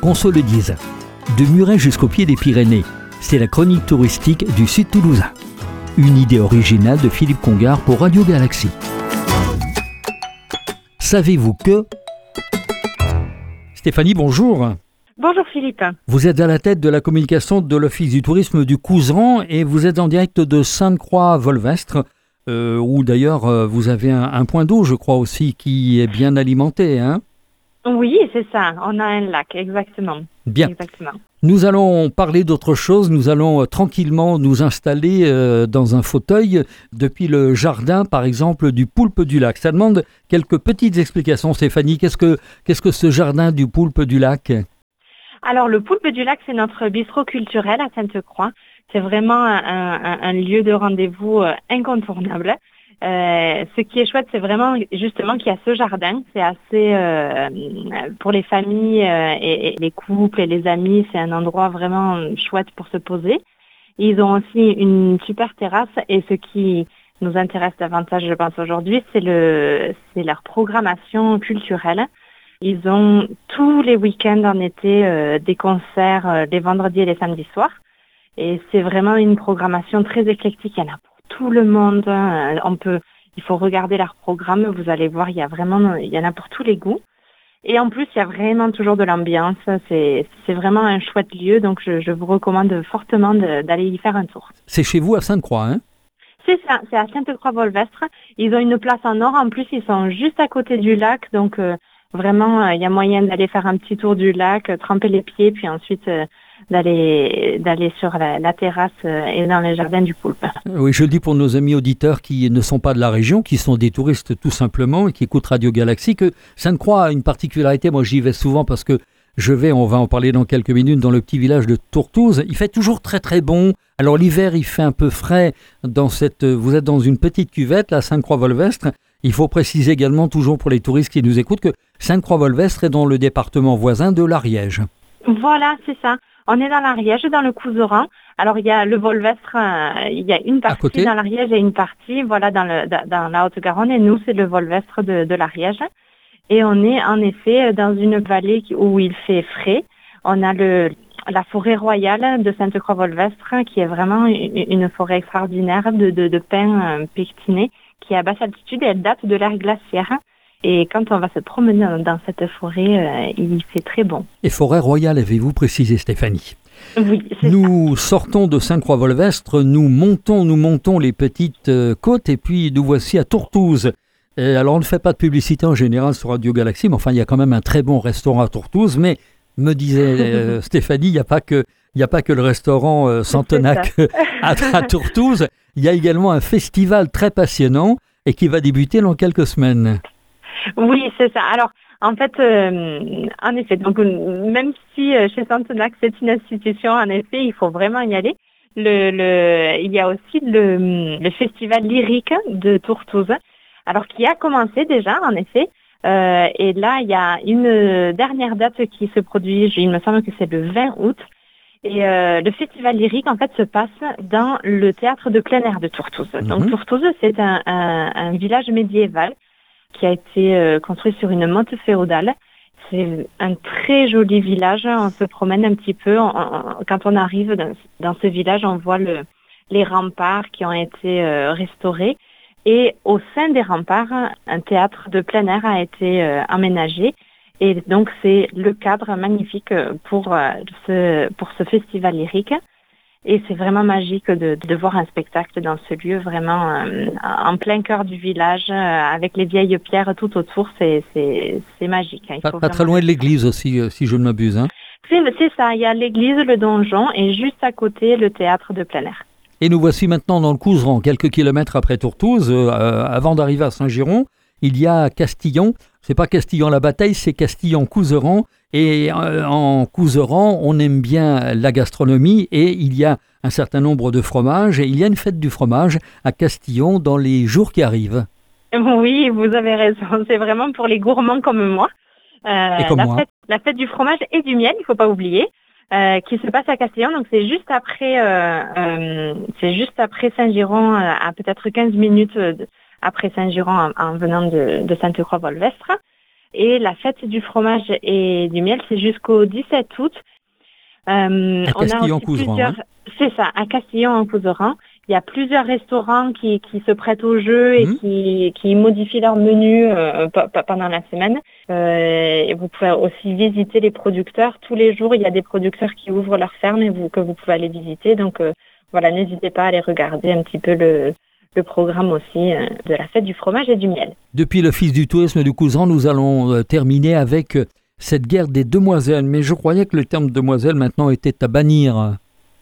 Qu'on se le dise, de Muret jusqu'au pied des Pyrénées, c'est la chronique touristique du Sud toulousain. Une idée originale de Philippe Congar pour Radio Galaxie. Savez-vous que... Stéphanie, bonjour. Bonjour Philippe. Vous êtes à la tête de la communication de l'Office du tourisme du Couserans et vous êtes en direct de Sainte-Croix-Volvestre, où d'ailleurs vous avez un point d'eau, je crois aussi, qui est bien alimenté, hein ? Oui, c'est ça, on a un lac, exactement. Bien. Exactement. Nous allons parler d'autre chose, nous allons tranquillement nous installer dans un fauteuil depuis le jardin, par exemple, du Poulpe du Lac. Ça demande quelques petites explications, Stéphanie. Qu'est-ce que ce jardin du Poulpe du Lac ? Alors, le Poulpe du Lac, c'est notre bistrot culturel à Sainte-Croix. C'est vraiment un lieu de rendez-vous incontournable. Ce qui est chouette, c'est vraiment justement qu'il y a ce jardin. C'est assez, pour les familles et les couples et les amis, c'est un endroit vraiment chouette pour se poser. Ils ont aussi une super terrasse et ce qui nous intéresse davantage, je pense, aujourd'hui, c'est leur programmation culturelle. Ils ont tous les week-ends en été des concerts les vendredis et les samedis soirs. Et c'est vraiment une programmation très éclectique. Il y en a pour tout le monde. Il faut regarder leur programme. Vous allez voir, il y en a pour tous les goûts. Et en plus, il y a vraiment toujours de l'ambiance. C'est vraiment un chouette lieu. Donc, je vous recommande fortement d'aller y faire un tour. C'est chez vous à Sainte-Croix, hein ? C'est ça, c'est à Sainte-Croix-Volvestre. Ils ont une place en or. En plus, ils sont juste à côté du lac. Donc, vraiment, il y a moyen d'aller faire un petit tour du lac, tremper les pieds, puis ensuite d'aller sur la terrasse et dans les jardins du Poulpe. Oui, je le dis pour nos amis auditeurs qui ne sont pas de la région, qui sont des touristes tout simplement et qui écoutent Radio Galaxie, que Sainte-Croix a une particularité. Moi, j'y vais souvent parce que on va en parler dans quelques minutes, dans le petit village de Tourtouze. Il fait toujours très très bon. Alors l'hiver, il fait un peu frais. Vous êtes dans une petite cuvette, là, Sainte-Croix-Volvestre. Il faut préciser également, toujours pour les touristes qui nous écoutent, que Sainte-Croix-Volvestre est dans le département voisin de l'Ariège. Voilà, c'est ça. On est dans l'Ariège, dans le Couserans. Alors, il y a le Volvestre, il y a une partie dans l'Ariège et une partie, voilà, dans la Haute-Garonne. Et nous, c'est le Volvestre de l'Ariège. Et on est, en effet, dans une vallée où il fait frais. On a la forêt royale de Sainte-Croix-Volvestre, qui est vraiment une forêt extraordinaire de pins pectinés, qui est à basse altitude et elle date de l'ère glaciaire. Et quand on va se promener dans cette forêt, il fait très bon. Et forêt royale, avez-vous précisé, Stéphanie ? Oui, c'est Nous sortons de Sainte-Croix-Volvestre, nous montons les petites côtes et puis nous voici à Tourtouze. Alors on ne fait pas de publicité en général sur Radio Galaxie, mais enfin il y a quand même un très bon restaurant à Tourtouze. Mais me disait Stéphanie, il n'y a pas que le restaurant Santenac à Tourtouze. Il y a également un festival très passionnant et qui va débuter dans quelques semaines. Oui, c'est ça. Alors, en fait, en effet, donc même si chez Santenac c'est une institution, en effet, il faut vraiment y aller. Il y a aussi le festival lyrique de Tourtouze, alors qui a commencé déjà, en effet. Et là, il y a une dernière date qui se produit. Il me semble que c'est le 20 août. Et le festival lyrique, en fait, se passe dans le théâtre de plein air de Tourtouze. Donc, Tourtouze, c'est un village médiéval qui a été construit sur une motte féodale. C'est un très joli village. On se promène un petit peu. Quand on arrive dans ce village, on voit les remparts qui ont été restaurés. Et au sein des remparts, un théâtre de plein air a été aménagé. Et donc, c'est le cadre magnifique pour ce festival lyrique. Et c'est vraiment magique de voir un spectacle dans ce lieu, vraiment en plein cœur du village, avec les vieilles pierres tout autour. C'est magique. Hein. Pas très loin de l'église aussi, si je ne m'abuse. Hein. C'est ça, il y a l'église, le donjon, et juste à côté, le théâtre de plein air. Et nous voici maintenant dans le Couserans, quelques kilomètres après Tourtouze. Avant d'arriver à Saint-Giron, il y a Castillon. C'est pas Castillon-la-Bataille, c'est Castillon-Couserans. Et en Couserans, on aime bien la gastronomie et il y a un certain nombre de fromages. Et il y a une fête du fromage à Castillon dans les jours qui arrivent. Oui, vous avez raison. C'est vraiment pour les gourmands comme moi. La fête du fromage et du miel, il ne faut pas oublier, qui se passe à Castillon. Donc c'est juste après Saint-Giron, à peut-être 15 minutes après Saint-Giron en venant de Sainte-Croix-Volvestre. Et la fête du fromage et du miel, c'est jusqu'au 17 août. À Castillon-Couserans. C'est ça, à Castillon-en-Couserans. Il y a plusieurs restaurants qui se prêtent au jeu et qui modifient leur menu pendant la semaine. Et vous pouvez aussi visiter les producteurs. Tous les jours, il y a des producteurs qui ouvrent leur ferme que vous pouvez aller visiter. Donc voilà, n'hésitez pas à aller regarder un petit peu le programme aussi de la fête du fromage et du miel. Depuis l'Office du tourisme du Couserans, nous allons terminer avec cette guerre des demoiselles. Mais je croyais que le terme demoiselle maintenant était à bannir.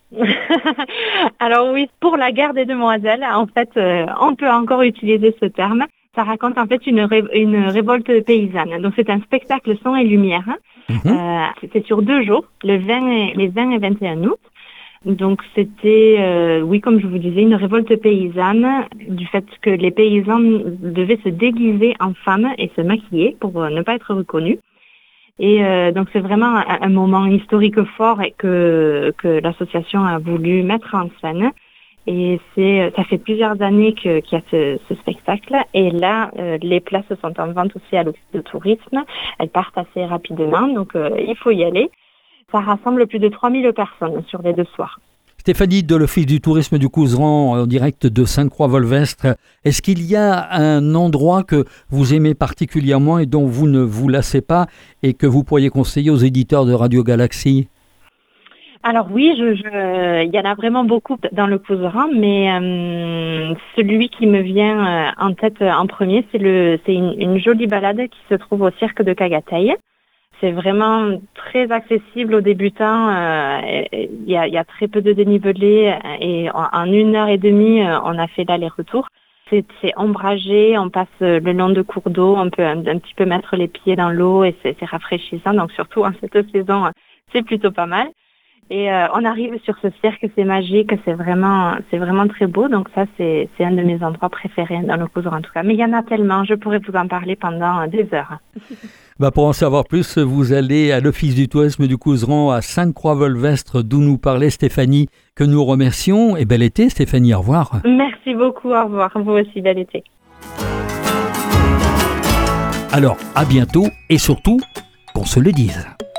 Alors oui, pour la guerre des demoiselles, en fait, on peut encore utiliser ce terme. Ça raconte en fait une révolte paysanne. Donc c'est un spectacle son et lumière. C'était sur 2 jours, les 20 et 21 août. Donc c'était, oui, comme je vous disais, une révolte paysanne du fait que les paysans devaient se déguiser en femmes et se maquiller pour ne pas être reconnus. Et donc c'est vraiment un moment historique fort et que l'association a voulu mettre en scène. Et ça fait plusieurs années qu'il y a ce spectacle. Et là, les places sont en vente aussi à l'Office de tourisme. Elles partent assez rapidement, donc il faut y aller. Ça rassemble plus de 3000 personnes sur les 2 soirs. Stéphanie de l'Office du tourisme du Couserans en direct de Sainte-Croix-Volvestre. Est-ce qu'il y a un endroit que vous aimez particulièrement et dont vous ne vous lassez pas et que vous pourriez conseiller aux éditeurs de Radio Galaxie ? Alors oui, il y en a vraiment beaucoup dans le Couserans, mais celui qui me vient en tête en premier, c'est une jolie balade qui se trouve au cirque de Cagateille. C'est vraiment très accessible aux débutants. Il y a très peu de dénivelé et en 1h30, on a fait l'aller-retour. C'est ombragé, on passe le long de cours d'eau, on peut un petit peu mettre les pieds dans l'eau et c'est rafraîchissant. Donc surtout en cette saison, c'est plutôt pas mal. Et on arrive sur ce cirque, c'est magique, c'est vraiment très beau. Donc ça, c'est un de mes endroits préférés dans le Couserans en tout cas. Mais il y en a tellement, je pourrais vous en parler pendant des heures. Pour en savoir plus, vous allez à l'Office du tourisme du Couserans à Sainte-Croix-Volvestre, d'où nous parlait Stéphanie, que nous remercions. Et bel été, Stéphanie, au revoir. Merci beaucoup, au revoir. Vous aussi, bel été. Alors, à bientôt et surtout, qu'on se le dise.